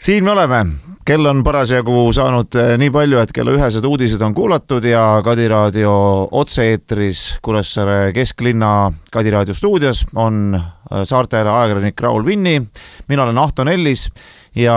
Siin me oleme. Kell on parasjagu saanud nii palju, et kella 1 uudised on kuulatud ja Kadi Raadio otse-eetris Kuressaare kesklinna Kadi Raadio stuudios on saarteajale ajakirjanik Raul Vinni. Mina olen Ahto Nellis ja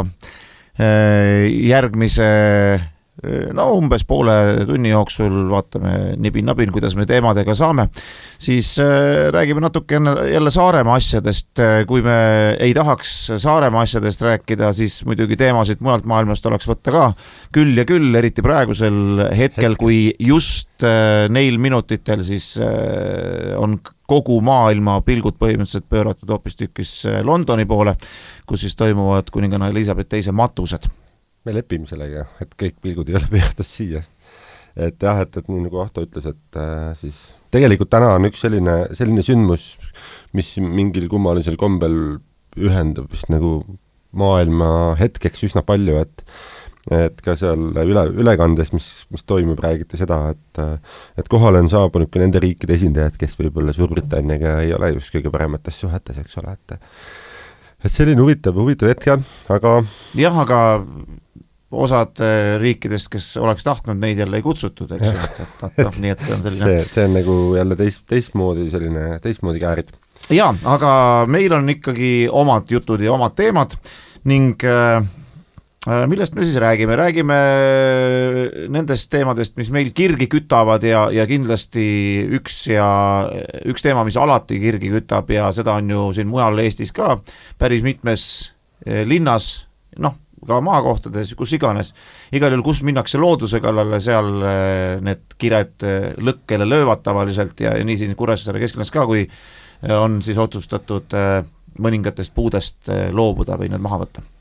järgmise umbes poole tunni jooksul vaatame nibin-nabin, kuidas me teemadega saame. Siis räägime natuke jälle Saaremaa asjadest. Kui me ei tahaks Saaremaa asjadest rääkida, siis muidugi teemasid mujalt maailmast oleks võtta ka küll ja küll, eriti praegusel hetkel, kui just neil minutitel siis on kogu maailma pilgud põhimõtteliselt pööratud hoopistükkis Londoni poole, kus siis toimuvad kuninganna Elizabeth II matused. Me lepime sellega, et kõik pilgud ei ole pööratud siia. Et jah, et nii nagu Ahto ütles, et siis tegelikult täna on üks selline sündmus, mis mingil kummalisel kombel ühendab vist nagu maailma hetkeks üsna palju, et ka seal ülekandes, mis toimub, räägiti seda, et kohale on saabunud ka nende riikide esindajad, kes võib-olla Suurbritanniaga ei ole just kõige paremates suhetes, eks ole, et selline huvitav hetk, aga jah, aga osad riikidest, kes oleks tahtnud, neid jälle ei kutsutud, eks ju, nii et see on selline... See on nagu jälle teistmoodi käärid. Jaa, aga meil on ikkagi omad jutud ja omad teemad ning millest me siis räägime? Räägime nendest teemadest, mis meil kirgi kütavad ja kindlasti üks teema, mis alati kirgi kütab ja seda on ju siin mujal Eestis ka päris mitmes linnas, ka maakohtades, kus iganes. Igal juhul, kus minnakse looduse kallale, seal need kired lõkkele löövad tavaliselt ja nii siin Kuressaare kesklinnas ka, kui on siis otsustatud mõningatest puudest loobuda või need maha võtta.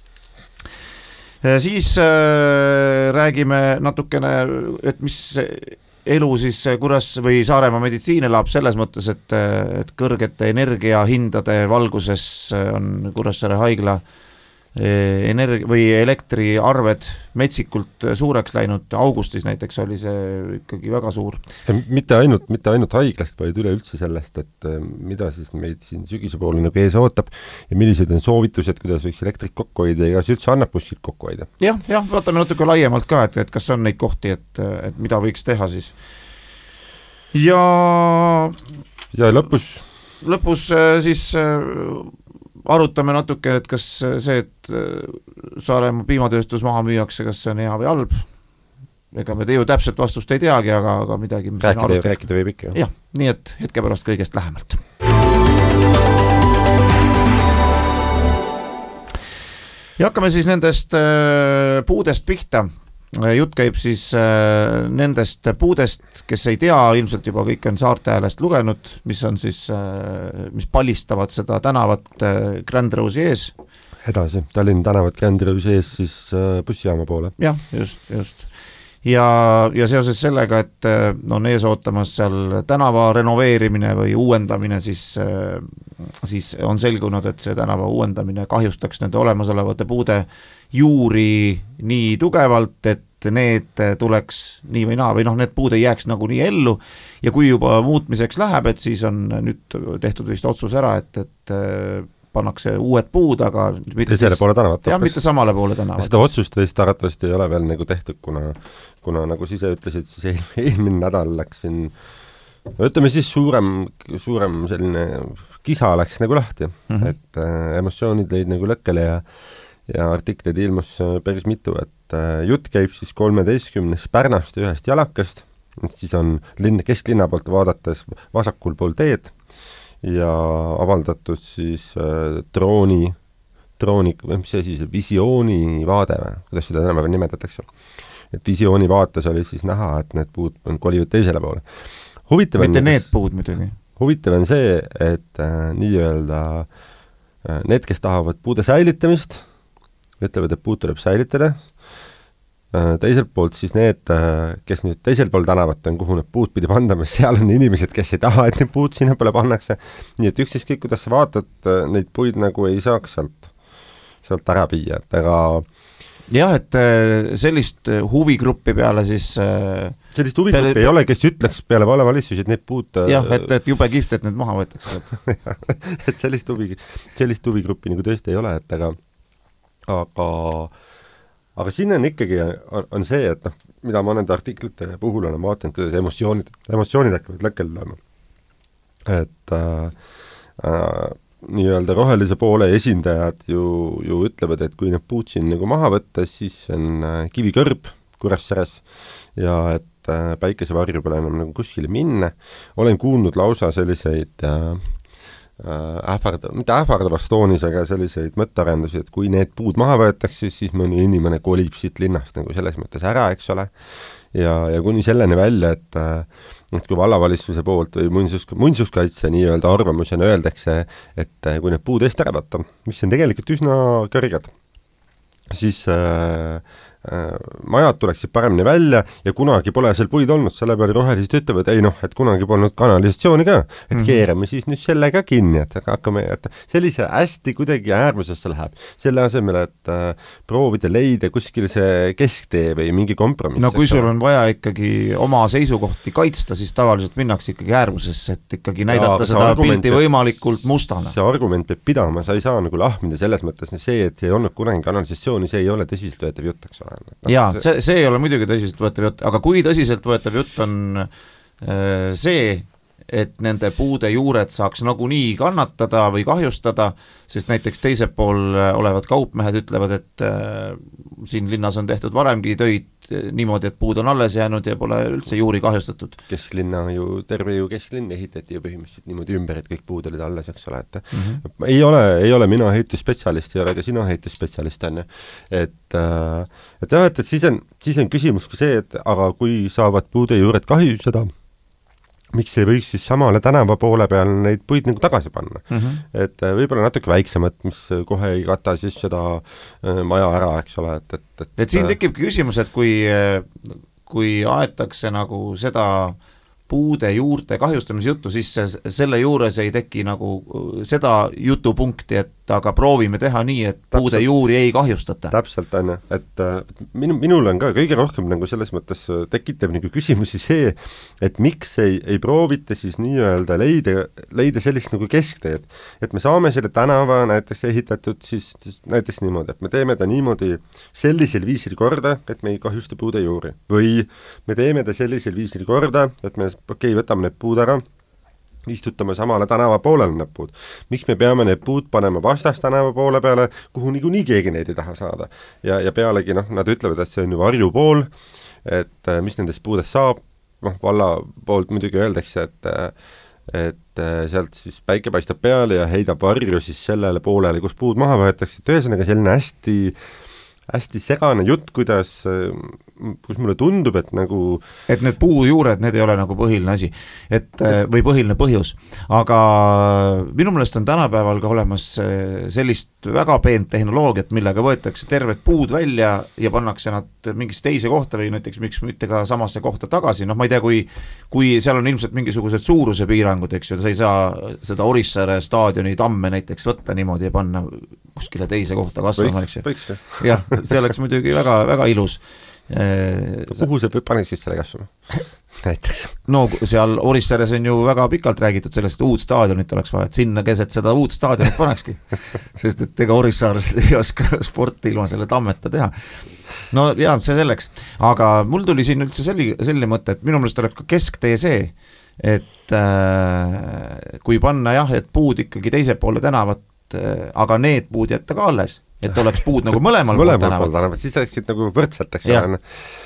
Siis räägime natukene, et mis elu siis või Saaremaa meditsiin elab selles mõttes, et kõrgete energiahindade valguses on Kuressaare haigla elektriarved metsikult suureks läinud. Augustis näiteks oli see ikkagi väga suur. Mitte ainult haiglast, vaid üleüldse sellest, et mida siis meid siin sügise poole nagu ees ootab ja millised on soovitused, kuidas võiks elektrit kokku hoida ja kas üldse annab kuskilt kokku hoida. Jah, vaatame natuke laiemalt ka, et kas on neid kohti, et mida võiks teha siis. Ja lõpus siis arutame natuke, et kas see, et Saaremaa piimatööstus maha müüakse, kas see on hea või halb. Ega me ju täpselt vastust ei teagi, aga midagi... Rääkida võib ikka. Jah, nii et hetke pärast kõigest lähemalt. Ja hakkame siis nendest puudest pihta. Jutt käib siis nendest puudest, kes ei tea, ilmselt juba kõik on saarteäälest lugenud, mis on siis, mis palistavad seda tänavat Grand Rose'i ees. Edasi, Tallinna tänavat Grand Rose'i ees siis bussijaama poole. Jah, just. Ja seoses sellega, et on ees ootamas seal tänava renoveerimine või uuendamine, siis on selgunud, et see tänava uuendamine kahjustaks nende olemasolevate puude juuri nii tugevalt, et need tuleks nii või naa, või need puud ei jääks nagu nii ellu ja kui juba muutmiseks läheb, et siis on nüüd tehtud vist otsus ära, et pannakse uued puud, aga mitte samale poole tänavat. Seda otsust vist arvatavasti ei ole veel nagu tehtud, kuna nagu siis ütlesid, siis eelmine nädal läks siin, ütleme siis suurem selline kisa läks nagu lahti, et emotsioonid lõid nagu lõkkele ja artikleid ilmus päris mitu, et jutt käib siis 13 Pärnast ja ühest jalakast, siis on kesklinna poolt vaadates vasakul pool teed ja avaldatud siis drooni, mis see siis, visiooni vaade või, kuidas seda enam nimetatakse. Et visiooni vaates oli siis näha, et need puud kolivad teisele poole. Mitte need puud muidugi. Huvitav on see, et nii-öelda need, kes tahavad puude säilitamist, ütlevad, et puud tuleb säilitada. Teiselt poolt siis need, kes nüüd teisel pool tänavat on, kuhu need puud pidi pandama, seal on inimesed, kes ei taha, et need puud sinna peale pannakse. Nii et ükskõik, kuidas sa vaatad, neid puid nagu ei saaks sealt ära viia. Jah, et sellist huvigruppi peale siis... Sellist huvigruppi ei ole, kes ütleks peale valevalitsusi, et need puud... Jah, et jube kihvt, et need maha võetakse. Et sellist huvigruppi nagu tõesti ei ole, et aga siin on ikkagi, on see, et mida ma nende artiklite puhul olen vaatanud, kuidas emotsioonid hakkavad lõkkel lööma. Et nii-öelda rohelise poole esindajad ju ütlevad, et kui nüüd Putin nagu maha võtta, siis on kivikõrb Kuressaares ja et päikesevarju pole enam nagu kuskile minna. Olen kuulnud lausa selliseid mitte ähvardavast toonis, aga selliseid mõttearendusi, et kui need puud maha võetakse, siis mõni inimene kolib siit linnast nagu selles mõttes ära, eks ole. Ja kuni selleni välja, et kui vallavalitsuse poolt või muinsuskaitse nii-öelda arvamusena öeldakse, et kui need puud eest ära võtta, mis on tegelikult üsna kõrged, siis majad tuleksid paremini välja ja kunagi pole seal puid olnud, selle peale rohelised ütlevad, et kunagi polnud kanalisatsiooni ka, et keerame siis nüüd selle ka kinni, et hakkame, et sellise hästi kuidagi äärmusesse läheb, selle asemel, et proovida leida kuskil see kesktee või mingi kompromiss. No kui sul on vaja ikkagi oma seisukohti kaitsta, siis tavaliselt minnakse ikkagi äärmusesse, et ikkagi näidata seda pilti võimalikult mustana. See argument peab pidama, sa ei saa nagu lahmida selles mõttes, see, et see ei olnud kunagi kanalisatsiooni, see ei ole tõsiseltvõetav jutt, eks ole. Jaa, see ei ole muidugi tõsiseltvõetav jutt, aga kui tõsiseltvõetav jutt on see, et nende puude juured saaks nagunii kannatada või kahjustada, sest näiteks teisel pool olevad kaupmehed ütlevad, et siin linnas on tehtud varemgi töid niimoodi, et puud on alles jäänud ja pole üldse juuri kahjustatud. Kesklinna terve kesklinn ehitati ju põhimõtteliselt niimoodi ümber, et kõik puud olid alles, eks ole, et ei ole mina ehitusspetsialist ja ka sina ehitusspetsialist on ju, et siis on küsimus ka see, et aga kui saavad puude juured kahjustada, miks ei võiks siis samale tänava poole peal neid puid nagu tagasi panna. Et võib-olla natuke väiksemad, mis kohe ei kata siis seda maja ära, eks ole. Et siin tekibki küsimus, et kui aetakse nagu seda puude juurte kahjustamise juttu, siis selle juures ei teki nagu seda jutupunkti, et aga proovime teha nii, et puude juuri ei kahjustata. Täpselt on, et minul on ka kõige rohkem nagu selles mõttes tekitab nagu küsimusi see, et miks ei proovita siis nii-öelda leida sellist nagu keskteed, et me saame selle tänava näiteks ehitatud siis näiteks niimoodi, et me teeme ta niimoodi sellisel viisil korda, et me ei kahjusta puude juuri. Või me teeme ta sellisel viisil korda, et me võtame need puud ära, istutame samale tänava poolele need puud. Miks me peame need puud panema vastast tänava poole peale, kuhu niikuinii keegi neid ei taha saada. Ja pealegi, nad ütlevad, et see on ju varju pool, et mis nendest puudest saab, valla poolt muidugi öeldakse, et sealt siis päike paistab peale ja heidab varju siis sellele poolele, kus puud maha võetakse. Et ühesõnaga selline hästi segane jutt, kus mulle tundub, et nagu et need puujuured, need ei ole nagu põhiline asi, või põhiline põhjus, aga minu meelest on tänapäeval ka olemas sellist väga peent tehnoloogiat, millega võetakse terved puud välja ja pannakse nad mingisse teise kohta või näiteks miks mitte ka samasse kohta tagasi, ma ei tea, kui seal on ilmselt mingisugused suuruse piirangud, eks ju, sa ei saa seda Orissaare staadioni tamme näiteks võtta niimoodi ja panna kuskile teise kohta kasvama, eks ju. Jah, see oleks muidugi väga, väga ilus. Kuhu see paneks siis selle kasvama? Näiteks. No seal Orissaares on ju väga pikalt räägitud sellest, uut staadionit oleks vaja, et sinna keset seda uut staadionit panekski, sest et ega Orissaares ei oska sporti ilma selle tammeta teha. No jaa, see selleks, aga mul tuli siin üldse selline mõte, et minu meelest oleks ka kesktee see, et kui panna et puud ikkagi teise poole tänavat, aga need puud jätta ka alles, et oleks puud nagu mõlemal pool tänavat. Siis oleksid nagu võrdselt, eks ole.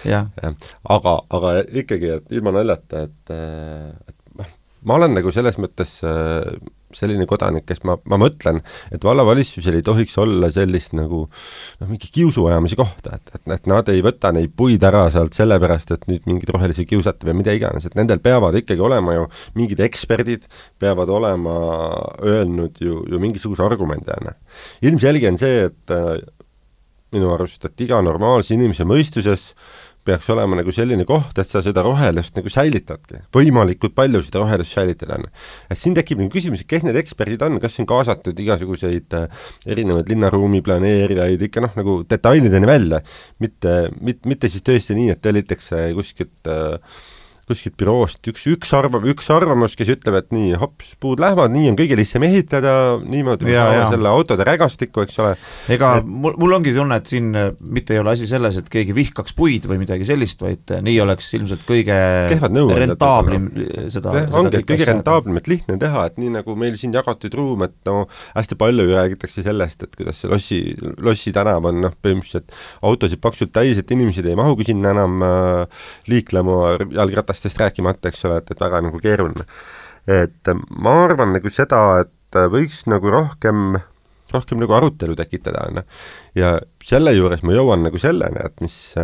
Aga ikkagi, et ilma naljata, et ma olen nagu selles mõttes selline kodanik, kes ma mõtlen, et vallavalitsusel ei tohiks olla sellist nagu mingi kiusuajamise kohta, et nad ei võta neid puid ära sealt sellepärast, et nüüd mingid rohelisi kiusata või mida iganes, et nendel peavad ikkagi olema ju mingid eksperdid, peavad olema öelnud ju mingisuguse argumendajana. Ilmselge on see, et minu arust, et iga normaalse inimese mõistuses peaks olema nagu selline koht, et sa seda rohelust nagu säilitadki. Võimalikult palju seda rohelust säilitada on. Et siin tekib nagu küsimus, kes need eksperdid on, kas on kaasatud igasuguseid erinevaid linnaruumi planeerijaid, ikka nagu detailideni välja. Mitte siis tõesti nii, et tellitakse kuskilt büroost üks arvamus, kes ütleb, et nii, hops, puud lähevad, nii on kõige lihtsam ehitada, niimoodi selle autode rägastikku, eks ole. Ega mul ongi tunne, et siin mitte ei ole asi selles, et keegi vihkaks puid või midagi sellist, vaid nii oleks ilmselt kõige rentaablim seda ongi, et kõige rentaablim, et lihtne teha, et nii nagu meil siin jagatud ruum, et no hästi palju ju räägitakse sellest, et kuidas see Lossi tänav on, põhimõtteliselt autosid paksult täis, et inimesed ei mahugi sinna enam liiklema jalgratastest rääkimata, eks ole, et väga nagu keeruline. Et ma arvan nagu seda, et võiks nagu rohkem nagu arutelu tekitada, ja selle juures ma jõuan nagu selleni, et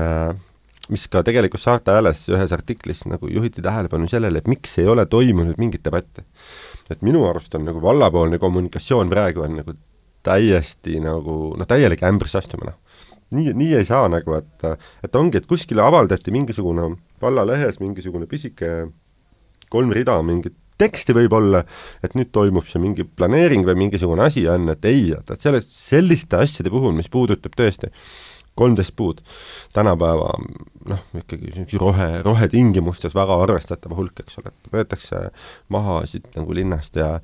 mis ka tegelikult Saarte Hääles ühes artiklis nagu juhiti tähelepanu sellele, et miks ei ole toimunud mingit debatti. Et minu arust on nagu vallapoolne kommunikatsioon praegu on nagu täiesti nagu, täielik ämbris astumine. Nii ei saa nagu, et ongi, et kuskile avaldati mingisugune vallalehes mingisugune pisike 3 rida mingit teksti võib olla, et nüüd toimub see mingi planeering või mingisugune asi on, et ei, et selliste asjade puhul, mis puudutab tõesti 13 puud, tänapäeva ikkagi rohetingimustes väga arvestatava hulk, eks ole, et võetakse maha siit nagu linnast ja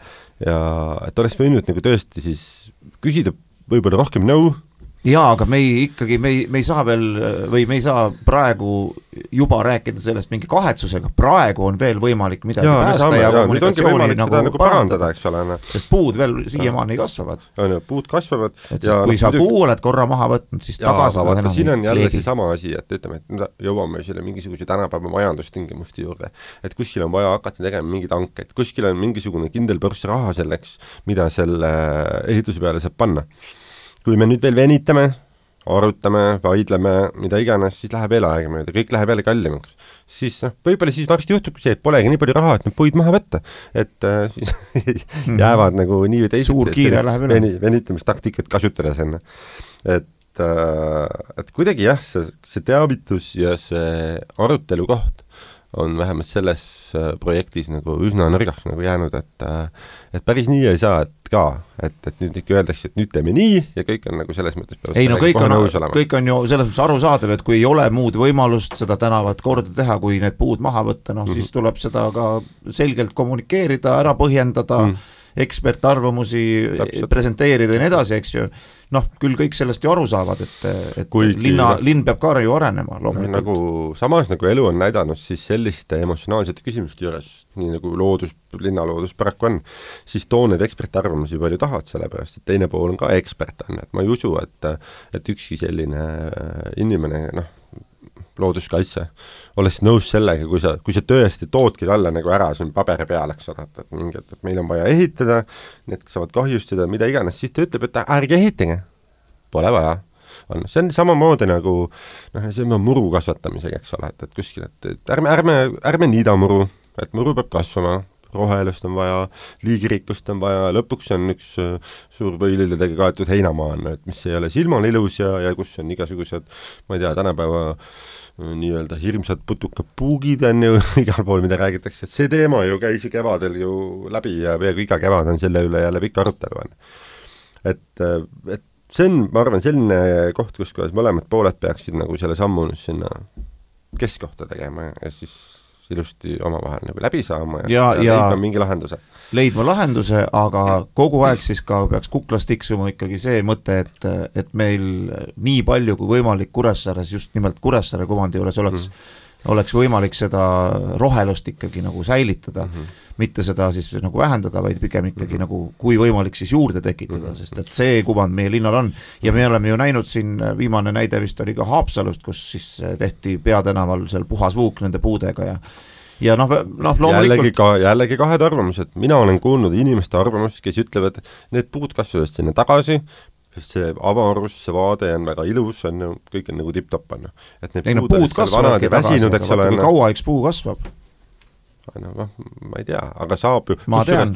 et oleks võinud nagu tõesti siis küsida võib-olla rohkem nõu. Jaa, aga me ei saa veel või me ei saa praegu juba rääkida sellest mingi kahetsusega, praegu on veel võimalik midagi päästa ja kommunikatsiooni nagu parandada, eks ole. Sest puud veel siiamaani kasvavad. Puud kasvavad. Et kui sa puu oled korra maha võtnud, siis tagasi seda enam siin on jälle see sama asi, et ütleme, et jõuame selle mingisuguse tänapäeva majandustingimuste juurde, et kuskil on vaja hakata tegema mingid hankeid, kuskil on mingisugune kindel põrs raha selleks, mida selle ehituse peale saab panna. Kui me nüüd veel venitame, arutame, vaidleme, mida iganes, siis läheb veel aega mööda, kõik läheb jälle kallimaks. Siis võib-olla siis varsti juhtub see, et polegi nii palju raha, et need puid maha võtta. Et jäävad nagu nii või teist. Suur kiire läheb üle. Venitamistaktikat kasutades enne. Et kuidagi jah, see teavitus ja see arutelu koht on vähemalt selles projektis nagu üsna nõrgaks nagu jäänud, et päris nii ei saa, et nüüd ikka öeldakse, et nüüd teeme nii ja kõik on nagu selles mõttes ei no kõik on ju selles mõttes arusaadav, et kui ei ole muud võimalust seda tänavat korda teha, kui need puud maha võtta, siis tuleb seda ka selgelt kommunikeerida, ära põhjendada, ekspertarvamusi presenteerida ja nii edasi, eks ju. Küll kõik sellest ju aru saavad, et linn peab ka ju arenema loomulikult. Nagu, samas nagu elu on näidanud, siis selliste emotsionaalsete küsimuste juures, nii nagu linnaloodus paraku on, siis too need ekspertarvamusi palju tahavad, sellepärast, et teine pool on ka ekspert on, et ma ei usu, et ükski selline inimene, looduskaitse, oleks nõus sellega, kui sa tõesti toodki talle nagu ära, see on paberi peal, eks ole, et meil on vaja ehitada, need saavad kahjustada, mida iganes, siis ta ütleb, et ärge ehitage, pole vaja. See on samamoodi nagu see on muru kasvatamisega, eks ole, et kuskil, et ärme niida muru, et muru peab kasvama, rohelust on vaja, liigirikkust on vaja, lõpuks on üks suur võililledega kaetud heinamaa, et mis ei ole silmal ilus ja kus on igasugused, ma ei tea, tänapäeva nii-öelda hirmsad putukapuugid on ju igal pool, mida räägitakse, et see teema ju käis ju kevadel ju läbi ja peaaegu iga kevad on selle üle jälle pikk arutelu. Et see on, ma arvan, selline koht, kus mõlemad pooled peaksid nagu selle sammu sinna keskkohta tegema ja siis ilusti omavahel nagu läbi saama ja leidma mingi lahenduse. Leidma lahenduse, aga kogu aeg siis ka peaks kuklast tiksuma ikkagi see mõte, et meil nii palju kui võimalik Kuressaares, just nimelt Kuressaare kuvandi juures oleks võimalik seda rohelust ikkagi nagu säilitada, mitte seda siis nagu vähendada, vaid pigem ikkagi nagu kui võimalik siis juurde tekitada, sest et see kuvand meie linnal on ja me oleme ju näinud siin, viimane näide vist oli ka Haapsalust, kus siis tehti peatänaval seal puhas vuuk nende puudega ja loomulikult jällegi kahed arvamused. Mina olen kuulnud inimeste arvamust, kes ütlevad, et need puud kasvavad sinna tagasi, see avarus, see vaade on väga ilus, kõik on nagu tipp-topp. Et need puud kasvavad väsinud, eks ole. Kaua üks puu kasvab? Ma ei tea, aga saab ju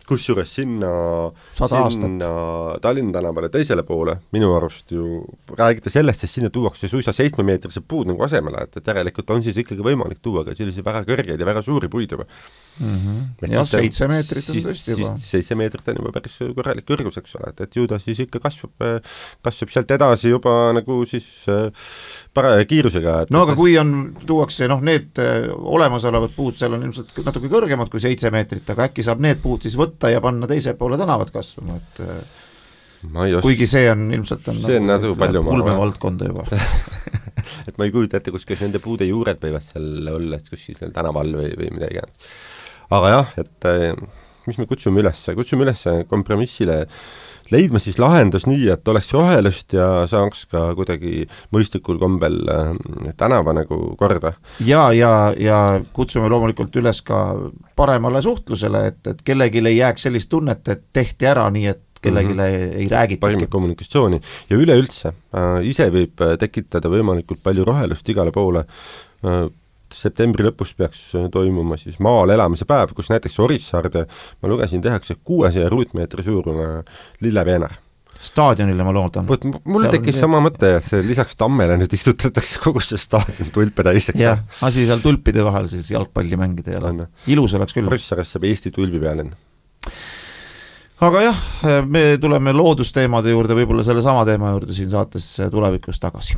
kusjuures sinna 100 aastat. Tallinna tänavale teisele poole minu arust ju räägite sellest, sest sinna tuuakse suisa 7-meetrised puud nagu asemele, et järelikult on siis ikkagi võimalik tuua ka selliseid väga kõrgeid ja väga suuri puid juba. Ja 7 meetrit on tõesti juba. 7 meetrit on juba päris korralik kõrgus, eks ole, et ju ta siis ikka kasvab sealt edasi juba nagu siis paraja kiirusega. No aga kui tuuakse need olemasolevad puud, seal on ilmselt natuke kõrgemad kui 7 meetrit, aga äkki saab need puud siis võtta ja panna teise poole tänavat kasvama, et kuigi see on ilmselt nagu ulmevaldkonda juba. et ma ei kujuta ette, kus nende puude juured võivad seal olla, et kuskil seal tänaval või midagi. Aga jah, et mis me kutsume üles kompromissile leidma siis lahendus nii, et oleks rohelust ja saaks ka kuidagi mõistlikul kombel tänava nagu korda. Ja kutsume loomulikult üles ka paremale suhtlusele, et kellelgi ei jääks sellist tunnet, et tehti ära nii, et kellelgi ei räägita. Parimat kommunikatsiooni ja üleüldse ise võib tekitada võimalikult palju rohelust igale poole. Septembri lõpus peaks toimuma siis maal elamise päev, kus näiteks Orissaarde, ma lugesin, tehakse 600 ruutmeetri suurune lilleveenar. Staadionile ma loodan. Mul tekkis sama mõte, et lisaks tammele nüüd istutatakse kogu see staadion tulpe täiseks. Jah, asi seal tulpide vahel siis jalgpalli mängida ja ilus oleks küll. Orissaares saab Eesti tulbi peale. Aga jah, me tuleme loodusteemade juurde, võib-olla selle sama teema juurde siin saates tulevikus tagasi.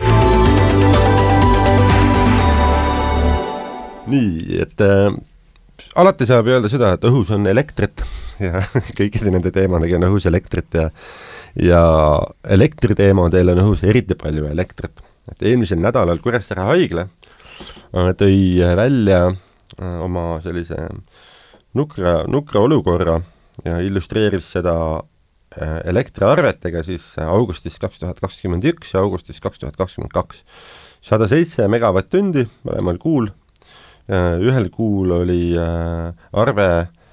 Nii, et alati saab öelda seda, et õhus on elektrit ja kõikide nende teemadega on õhus elektrit ja elektriteemadel on õhus eriti palju elektrit. Et eelmisel nädalal Kuressaare haigla tõi välja oma sellise nukra olukorra ja illustreeris seda elektriarvetega siis augustis 2021 ja augustis 2022. 107 megavatt-tundi mõlemal kuul. Ühel kuul oli arve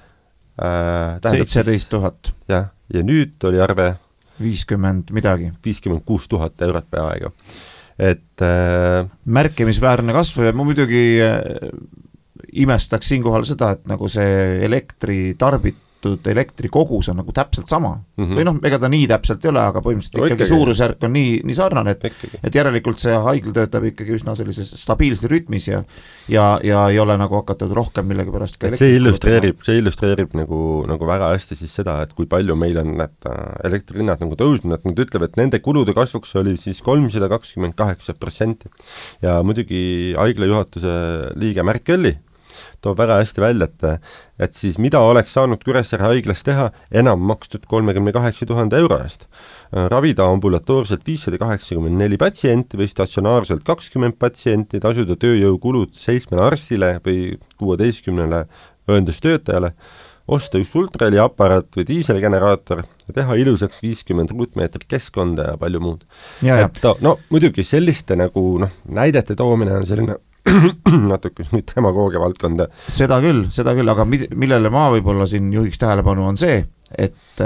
17 000. Ja nüüd oli arve 50 midagi. 56 000 eurot peaaegu. Et märkimisväärne kasv ja ma muidugi imestaks siinkohal seda, et nagu see elektrikogus on nagu täpselt sama. Või ega ta nii täpselt ei ole, aga põhimõtteliselt ikkagi suurusjärk on nii sarnane, et järelikult see haigl töötab ikkagi üsna sellises stabiilses rütmis ja ei ole nagu hakatud rohkem millegi pärast ka see illustreerib nagu väga hästi siis seda, et kui palju meil on need elektrihinnad nagu tõusnud, et nad ütlevad, et nende kulude kasvuks oli siis 328%. Ja muidugi haigla juhatuse liige Märt Kölli toob väga hästi välja, et siis mida oleks saanud Kuressaare haiglas teha enam makstud 38 000 euro eest. Ravida ambulatoorselt 584 patsienti või statsionaarselt 20 patsienti, tasuda tööjõukulud 7 arstile või 16 õendustöötajale, osta üks ultraheliaparaat või diiselgeneraator ja teha ilusaks 50 ruutmeetrit keskkonda ja palju muud. Et muidugi selliste nagu näidete toomine on selline natuke nüüd demagoogia valdkonda. Seda küll, aga millele ma võib-olla siin juhiks tähelepanu on see, et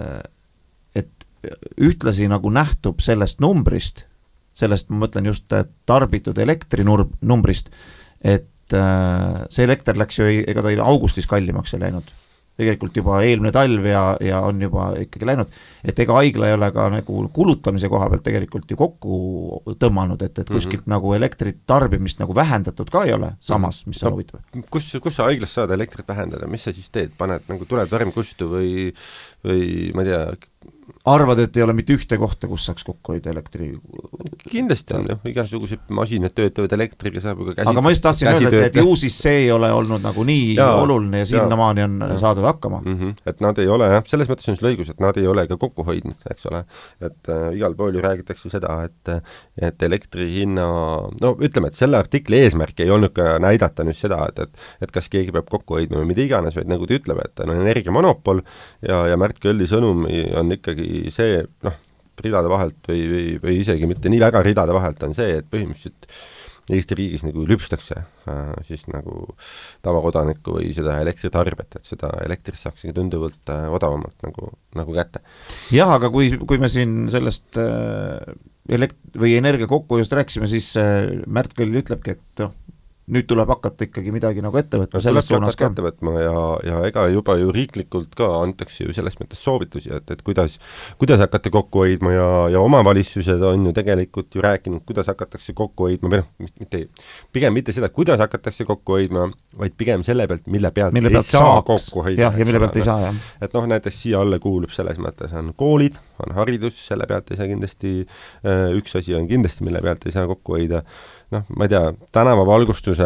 ühtlasi nagu nähtub sellest numbrist, sellest ma mõtlen just tarbitud elektrinumbrist, et see elekter läks ju, ega ta augustis kallimaks ei läinud. Tegelikult juba eelmine talv ja on juba ikkagi läinud, et ega haigla ei ole ka nagu kulutamise koha pealt tegelikult ju kokku tõmmanud, et kuskilt nagu elektrit tarbimist nagu vähendatud ka ei ole samas, mis on huvitav. Kus sa haiglas saad elektrit vähendada, mis sa siis teed, paned nagu tuled värm kustu või ma ei tea, arvad, et ei ole mitte ühte kohta, kus saaks kokku hoida elektri? Kindlasti on, igasugused masinad töötavad elektriga, saab ju ka käsi. Aga ma just tahtsin öelda, et ju siis see ei ole olnud nagu nii oluline ja sinnamaani on saadud hakkama. Et nad ei ole, selles mõttes on õigus, et nad ei ole ka kokku hoidnud, eks ole. Et igal pool ju räägitakse seda, et elektri hinna, ütleme, et selle artikli eesmärk ei olnud ka näidata nüüd seda, et kas keegi peab kokku hoidma või mida iganes, vaid nagu ta ütleb, et on energiamonopol ja Märt Kölli sõnum on ikkagi see, ridade vahelt või isegi mitte nii väga ridade vahelt on see, et põhimõtteliselt Eesti riigis nagu lüpstakse siis nagu tavakodanikku või seda elektritarbet, et seda elektrit saaks tunduvalt odavamalt nagu kätte. Jah, aga kui me siin sellest või energia kokkuhoiust rääksime, siis Märt Kõll ütlebki, et nüüd tuleb hakata ikkagi midagi nagu ette võtma selles suunas ka. Ette võtma ja ega juba ju riiklikult ka antakse ju selles mõttes soovitusi, et kuidas hakata kokku hoidma ja omavalitsused on ju tegelikult ju rääkinud, kuidas hakatakse kokku hoidma, või pigem mitte seda, kuidas hakatakse kokku hoidma, vaid pigem selle pealt, mille pealt ei saa kokku hoida. Ja mille pealt ei saa, jah. Et näiteks siia alla kuulub selles mõttes on koolid, on haridus, selle pealt ei saa kindlasti, üks asi on kindlasti, mille pealt ei saa kokku hoida. Ma ei tea, tänavavalgustuse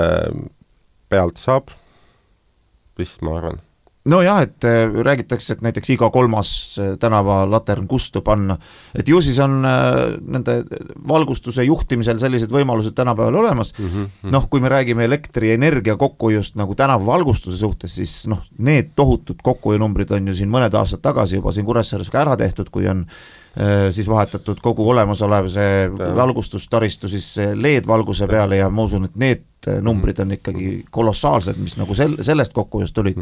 pealt saab, vist ma arvan. No jah, et räägitakse, et näiteks iga 3. tänavalatern kustu panna, et ju siis on nende valgustuse juhtimisel sellised võimalused tänapäeval olemas. Kui me räägime elektrienergia kokkuhoiust nagu tänavavalgustuse suhtes, siis need tohutud kokkuhoiunumbrid on ju siin mõned aastad tagasi juba siin Kuressaares ka ära tehtud, kui on siis vahetatud kogu olemasolev see valgustustaristu siis LED-valguse peale ja ma usun, et need numbrid on ikkagi kolossaalsed, mis nagu sellest kokkuhoiust tulid.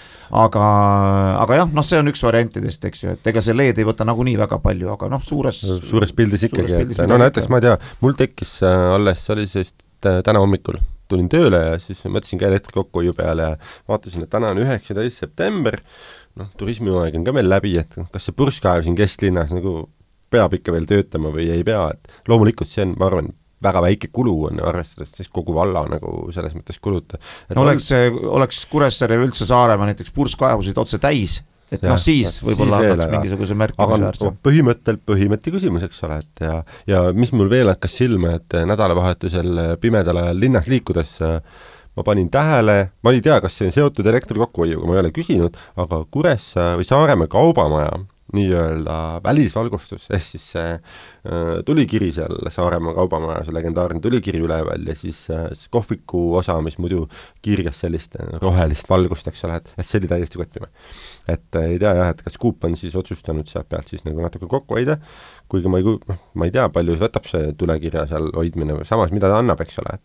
Aga jah, see on üks variantidest, eks ju, et ega see LED ei võta nagunii väga palju, aga suures pildis ikkagi, näiteks ma ei tea, mul tekkis alles, see oli sest täna hommikul tulin tööle ja siis mõtlesin ka elektri kokkuhoiu peale ja vaatasin, et täna on 19. september, turismiaeg on ka meil läbi, et kas see purskkaev siin kesklinnas nagu peab ikka veel töötama või ei pea, et loomulikult see on, ma arvan, väga väike kulu on arvestades, siis kogu valla nagu selles mõttes kuluta. Oleks Kuressaare ja üldse Saaremaa näiteks purskkaevusid otse täis, et siis võib-olla annaks mingisuguse märkimisväärse. Põhimõtte küsimus, eks ole, et ja mis mul veel hakkas silma, et nädalavahetusel pimedal ajal linnas liikudes ma panin tähele, ma ei tea, kas see on seotud elektri kokkuhoiuga, ma ei ole küsinud, aga Kuressaare või Saaremaa kaubamaja nii-öelda välisvalgustus, siis see tulikiri seal Saaremaa kaubamaja, see legendaarne tulikiri üleval ja siis kohviku osa, mis muidu kirjas sellist rohelist valgust, eks ole, et see oli täiesti kottime. Et ei tea jah, et kas Coop on siis otsustanud sealt pealt siis nagu natuke kokku hoida, kuigi ma ei tea, palju võtab see tulekirja seal hoidmine või samas, mida ta annab, eks ole.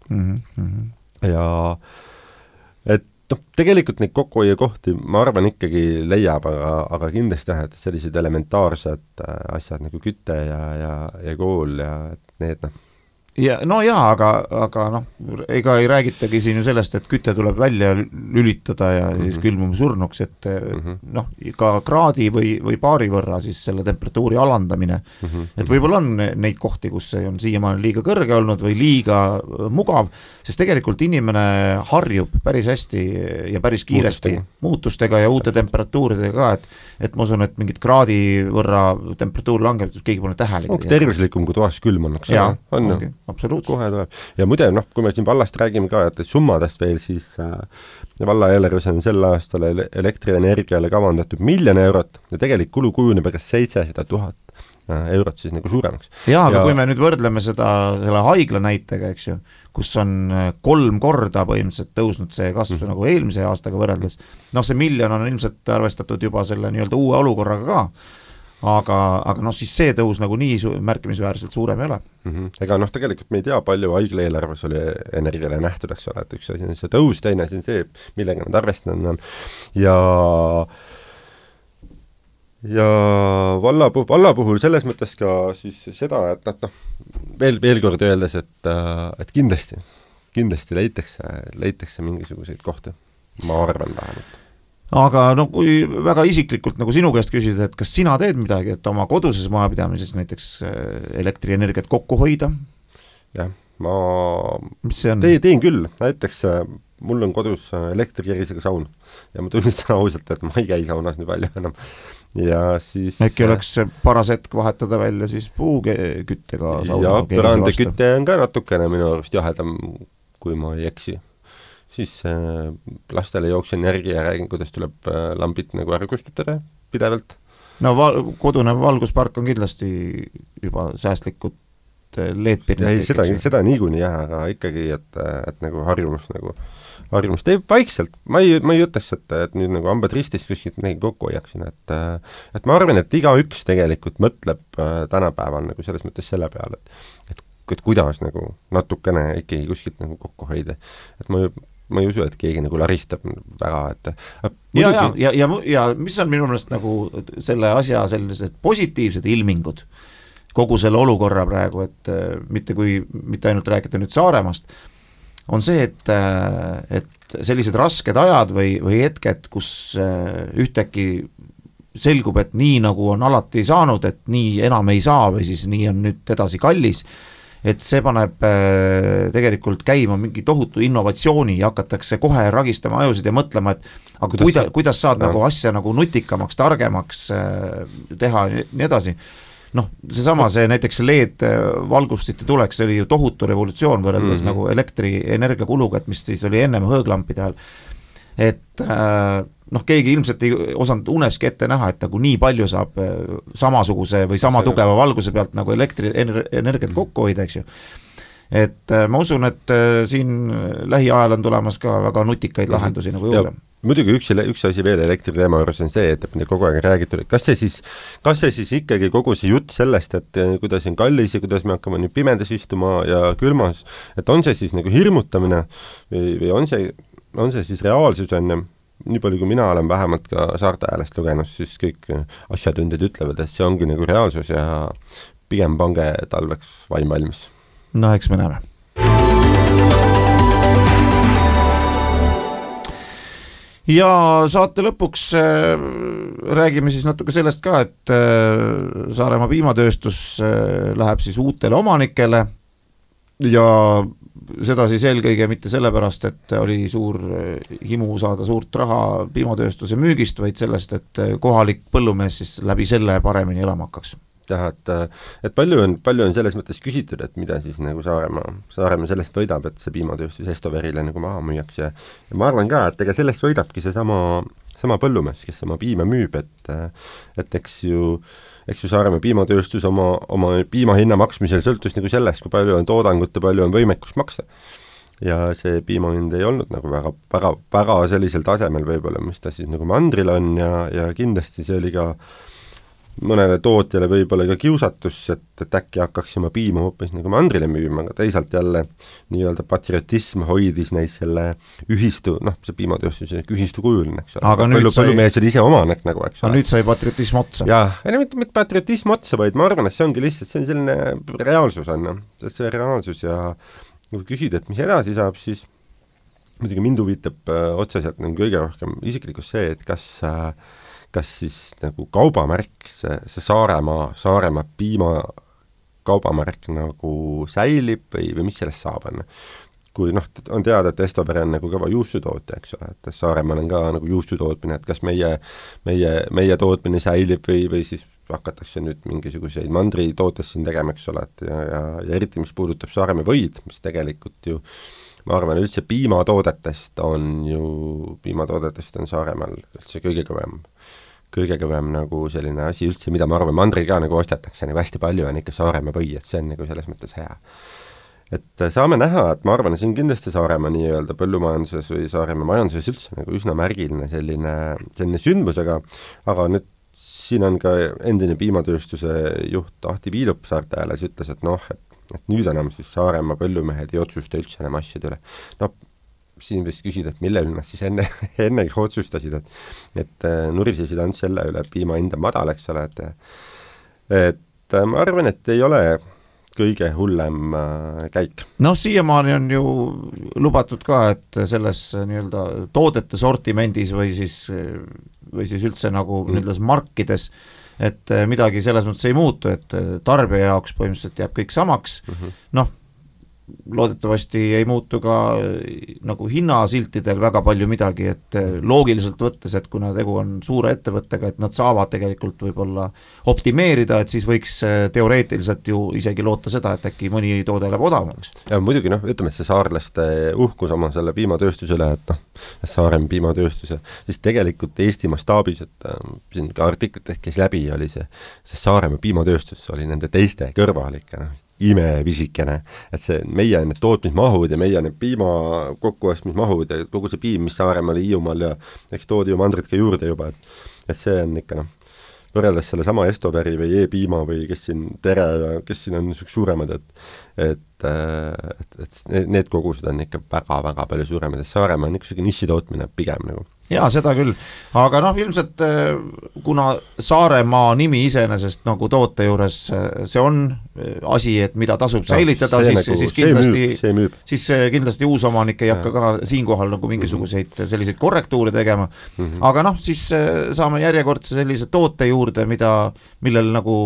Ja et tegelikult neid kokkuhoiukohti ma arvan ikkagi leiab, aga kindlasti jah, et sellised elementaarsed asjad nagu küte ja kool ja need aga ega ei räägitagi siin ju sellest, et küte tuleb välja lülitada ja siis külmume surnuks, et ka kraadi või paari võrra siis selle temperatuuri alandamine, et võib-olla on neid kohti, kus see on siiamaani liiga kõrge olnud või liiga mugav, sest tegelikult inimene harjub päris hästi ja päris kiiresti muutustega ja uute temperatuuridega ka, et ma usun, et mingit kraadi võrra temperatuur langeb, keegi pole tähele. Ongi tervislikum, kui toas külm on, eks on ju. Absoluutselt. Kohe tuleb. Ja muide, kui me siin vallast räägime ka, et summadest veel siis valla eelarves on sel aastal elektrienergiale kavandatud 1 000 000 eurot ja tegelik kulu kujuneb 700 000 eurot siis nagu suuremaks. Aga kui me nüüd võrdleme selle haigla näitega, eks ju, kus on 3 korda põhimõtteliselt tõusnud see kasv nagu eelmise aastaga võrreldes, see 1 miljon on ilmselt arvestatud juba selle nii-öelda uue olukorraga ka, aga siis see tõus nagu nii märkimisväärselt suurem ei ole. Ega tegelikult me ei tea, palju haigla eelarves oli energiale nähtud, eks ole, et üks asi on see tõus, teine asi on see, millega nad arvestanud on ja valla puhul selles mõttes ka siis seda, et veel kord öeldes, et kindlasti leitakse mingisuguseid kohti, ma arvan vähemalt. Aga kui väga isiklikult nagu sinu käest küsida, et kas sina teed midagi, et oma koduses majapidamises näiteks elektrienergiat kokku hoida? Jah, teen küll, näiteks mul on kodus elektrikerisega saun ja ma tunnistan ausalt, et ma ei käi saunas nii palju enam. Ja siis äkki oleks paras hetk vahetada välja siis puuküttega sauna. Ja põrandekütte on ka natukene minu arust jahedam, kui ma ei eksi. Siis lastele jooksen järgi ja räägin, kuidas tuleb lambid nagu ära kustutada pidevalt. Kodune valguspark on kindlasti juba säästlikud LED-pirnid. Seda niikuinii jah, aga ikkagi, et nagu harjumust teeb vaikselt. Ma ei ütleks, et nüüd nagu hambad ristis kuskilt midagi kokku hoiaksin, et ma arvan, et igaüks tegelikult mõtleb tänapäeval nagu selles mõttes selle peale, et kuidas nagu natukene ikkagi kuskilt nagu kokku hoida. Et ma ei usu, et keegi nagu laristab väga, ja mis on minu meelest nagu selle asja sellised positiivsed ilmingud kogu selle olukorra praegu, et mitte ainult rääkida nüüd Saaremaast, on see, et sellised rasked ajad või hetked, kus ühtäkki selgub, et nii nagu on alati saanud, et nii enam ei saa või siis nii on nüüd edasi kallis, et see paneb tegelikult käima mingi tohutu innovatsiooni ja hakatakse kohe ragistama ajusid ja mõtlema, et aga kuidas saad nagu asja nagu nutikamaks, targemaks teha ja nii edasi. Noh, see näiteks LED-valgustite tuleks, see oli ju tohutu revolutsioon võrreldes nagu elektrienergia kuluga, et mis siis oli ennem hõõglampide ajal. Et keegi ilmselt ei osanud uneski ette näha, et nagu nii palju saab samasuguse või sama tugeva valguse pealt nagu elektrienergiat kokku hoida, eks ju. Et ma usun, et siin lähiajal on tulemas ka väga nutikaid lahendusi nagu juurde. Muidugi üks asi veel elektriteema juures on see, et kogu aeg räägitud, kas see siis ikkagi kogu see jutt sellest, et kuidas on kallis ja kuidas me hakkame nüüd pimedas istuma ja külmas, et on see siis nagu hirmutamine või on see siis reaalsus enne, nii palju kui mina olen vähemalt ka Saarte Häälest lugenud, siis kõik asjatundjad ütlevad, et see ongi nagu reaalsus ja pigem pange talveks vaim valmis. No eks me näeme. Ja saate lõpuks räägime siis natuke sellest ka, et Saaremaa piimatööstus läheb siis uutele omanikele ja seda siis eelkõige mitte sellepärast, et oli suur himu saada suurt raha piimatööstuse müügist, vaid sellest, et kohalik põllumees siis läbi selle paremini elama hakkaks. Jah, et palju on selles mõttes küsitud, et mida siis nagu Saaremaa sellest võidab, et see piimatööstus Estoverile nagu maha müüakse ja ma arvan ka, et ega sellest võidabki see sama põllumees, kes oma piima müüb, et eks ju Saaremaa piimatööstus oma piima hinna maksmisel sõltus nagu sellest, kui palju on toodangut ja palju on võimekust maksta. Ja see piimahind ei olnud nagu väga sellisel tasemel võib-olla, mis ta siis nagu mandril on ja kindlasti see oli ka mõnele tootjale võib-olla ka kiusatus, et äkki hakkaksime piima hoopis nagu mandrile müüma, aga teisalt jälle nii-öelda patriotism hoidis neis selle ühistu, see piimatööstus ühistu kujuline, eks ole. Aga põllumees oli ise omanik nagu, eks ole. Aga nüüd sai patriotism otsa. Jah, mitte patriotism otsa, vaid ma arvan, et see ongi lihtsalt, see on selline reaalsus on, see reaalsus ja kui küsida, et mis edasi saab, siis muidugi mind huvitab otseselt nagu kõige rohkem isiklikult see, et kas siis nagu kaubamärk, see Saaremaa piima kaubamärk nagu säilib või mis sellest saab on? Kui on teada, et Estovere on nagu kõva juustutootja, eks ole, et Saaremaal on ka nagu juustutootmine, et kas meie tootmine säilib või siis hakatakse nüüd mingisuguseid mandritootes siin tegema, eks ole, ja eriti mis puudutab Saaremaa võid, mis tegelikult ju ma arvan, üldse piimatoodetest on Saaremaal üldse kõige kõvem nagu selline asi üldse, mida ma arvan, mandril ka nagu ostetakse nagu hästi palju on ikka Saaremaa või, et see on nagu selles mõttes hea. Et saame näha, et ma arvan, see on kindlasti Saaremaa nii-öelda põllumajanduses või Saaremaa majanduses üldse nagu üsna märgiline selline sündmus, aga nüüd siin on ka endine piimatööstuse juht Ahti Viilup Saarte Hääles ütles, et nüüd enam siis Saaremaa põllumehed ei otsusta üldse enam asjad üle. Siin võiks küsida, et millel nad siis enne otsustasid, et nurisesid ainult selle üle, piima hinda madal, eks ole, et ma arvan, et ei ole kõige hullem käik. Siiamaani on ju lubatud ka, et selles nii-öelda toodete sortimendis või siis üldse nagu nii-öelda markides, et midagi selles mõttes ei muutu, et tarbija jaoks põhimõtteliselt jääb kõik samaks, loodetavasti ei muutu ka nagu hinnasiltidel väga palju midagi, et loogiliselt võttes, et kuna tegu on suure ettevõttega, et nad saavad tegelikult võib-olla optimeerida, et siis võiks teoreetiliselt ju isegi loota seda, et äkki mõni toode läheb odavamaks. Ja muidugi ütleme, et see saarlaste uhkus oma selle piimatööstuse üle, et Saaremaa piimatööstuse, siis tegelikult Eesti mastaabis, et siin ka artiklitest käis läbi, oli see Saaremaa piimatööstus oli nende teiste kõrval ikka, imevisikene, et see meie need tootmismahud ja meie need piima kokkuostmismahud ja kogu see piim, mis Saaremaal ja Hiiumaal ja eks toodi ju mandrid ka juurde juba, et see on ikka võrreldes selle sama Estoveri või E-piima või kes siin Tere ja kes siin on suuremad, et need kogused on ikka väga-väga palju suuremad, et Saaremaa on ikka nišitootmine pigem nagu. Jaa, seda küll, aga ilmselt kuna Saaremaa nimi iseenesest nagu toote juures see on asi, et mida tasub säilitada, siis kindlasti uus omanik ei hakka ka siinkohal nagu mingisuguseid selliseid korrektuure tegema, aga siis saame järjekordse sellise toote juurde, millel nagu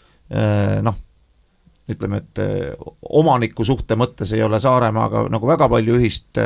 ütleme, et omaniku suhte mõttes ei ole Saaremaaga nagu väga palju ühist,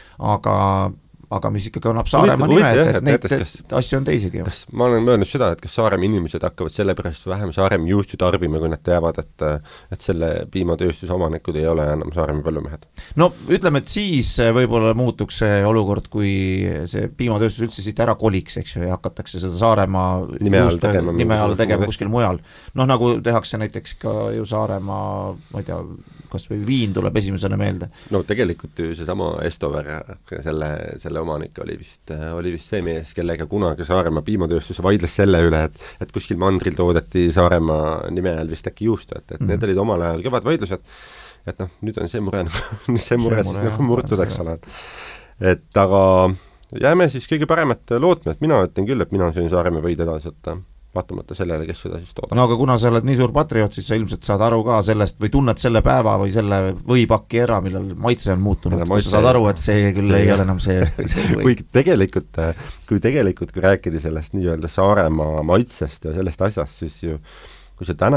aga mis ikkagi annab Saaremaa nime, et neid asju on teisigi. Ma olen möönud seda, et kas Saaremaa inimesed hakkavad sellepärast vähem Saaremaa juustu tarbima, kui nad teavad, et selle piimatööstuse omanikud ei ole enam Saaremaa põllumehed? No ütleme, et siis võib-olla muutuks see olukord, kui see piimatööstus üldse siit ära koliks, eks ju, ja hakatakse seda Saaremaa nime all tegema kuskil mujal. Nagu tehakse näiteks ka ju Saaremaa, ma ei tea, kas või Viin tuleb esimesena meelde. No tegelikult ju see sama Estover, selle omanik oli vist see mees, kellega kunagi Saaremaa piimatööstus vaidles selle üle, et kuskil mandril toodeti Saaremaa nime all vist äkki juustu, et need olid omal ajal kõvad vaidlused, et nüüd on see mure siis nagu murtud, eks ole. Et aga jääme siis kõige paremat lootma, et mina ütlen küll, et mina söön Saaremaa võid edasi, et vaatamata sellele, kes seda siis toodab. No aga kuna sa oled nii suur patrioot, siis sa ilmselt saad aru ka sellest või tunned selle päeva või selle võipakki ära, millal maitse on muutunud, kui sa saad aru, et see küll ei ole enam see või. Kui rääkida sellest nii-öelda Saaremaa maitsest ja sellest asjast, siis ju kui see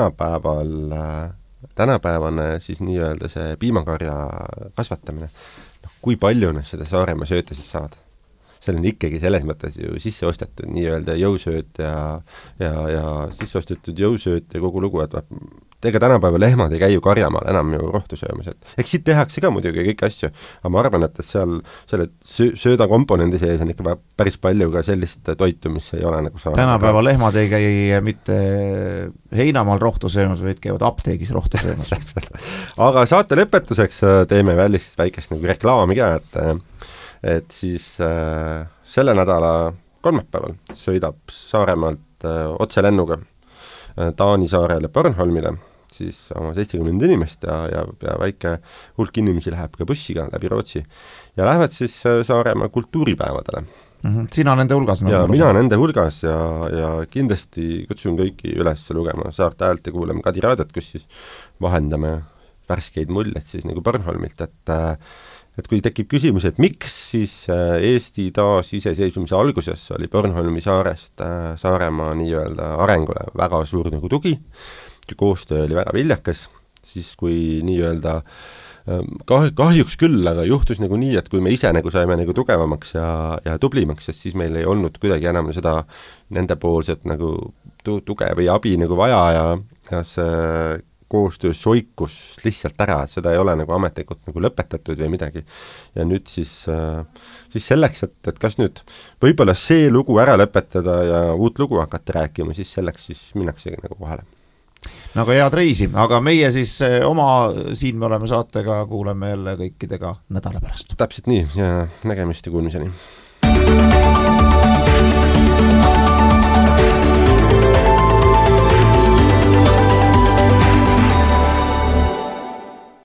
tänapäevane siis nii-öelda see piimakarja kasvatamine, kui palju nad seda Saaremaa sööta siis saavad? See on ikkagi selles mõttes ju sisse ostetud nii-öelda jõusööt ja sisse ostetud jõusööt ja kogu lugu, et ega tänapäeva lehmad ei käi ju karjamaal enam ju rohtu söömas, et eks siit tehakse ka muidugi kõik asju, aga ma arvan, et seal selle sööda komponendi sees on ikka päris palju ka sellist toitu, mis ei ole nagu tänapäeva lehmad ei käi mitte heinamaal rohtu söömas, vaid käivad apteegis rohtu söömas. Aga saate lõpetuseks teeme väikest nagu reklaami ka, et siis selle nädala kolmapäeval sõidab Saaremaalt otselennuga Taani saarele Bornholmile, siis oma 70 inimest ja väike hulk inimesi läheb ka bussiga läbi Rootsi ja lähevad siis Saaremaa kultuuripäevadele. Sina nende hulgas? Ja mina nende hulgas ja kindlasti kutsun kõiki üles lugema Saarte Häält ja kuulema Kadi raadiot, kus siis vahendame värskeid muljeid siis nagu Bornholmilt, et kui tekib küsimus, et miks siis Eesti taasiseseisvumise alguses oli Bornholmi saarest Saaremaa nii-öelda arengule väga suur nagu tugi, koostöö oli väga viljakas, siis kui nii-öelda kahjuks küll, aga juhtus nagu nii, et kui me ise nagu saime nagu tugevamaks ja tublimaks, sest siis meil ei olnud kuidagi enam seda nendepoolset nagu tuge või abi nagu vaja ja see koostöö soikus lihtsalt ära, et seda ei ole nagu ametlikult nagu lõpetatud või midagi. Ja nüüd siis selleks, et kas nüüd võib-olla see lugu ära lõpetada ja uut lugu hakata rääkima, siis selleks siis minnaksegi nagu kohale. Nagu head reisi, aga meie siis siin me oleme saatega, kuuleme jälle kõikidega nädala pärast. Täpselt nii ja nägemist ja kuulmiseni.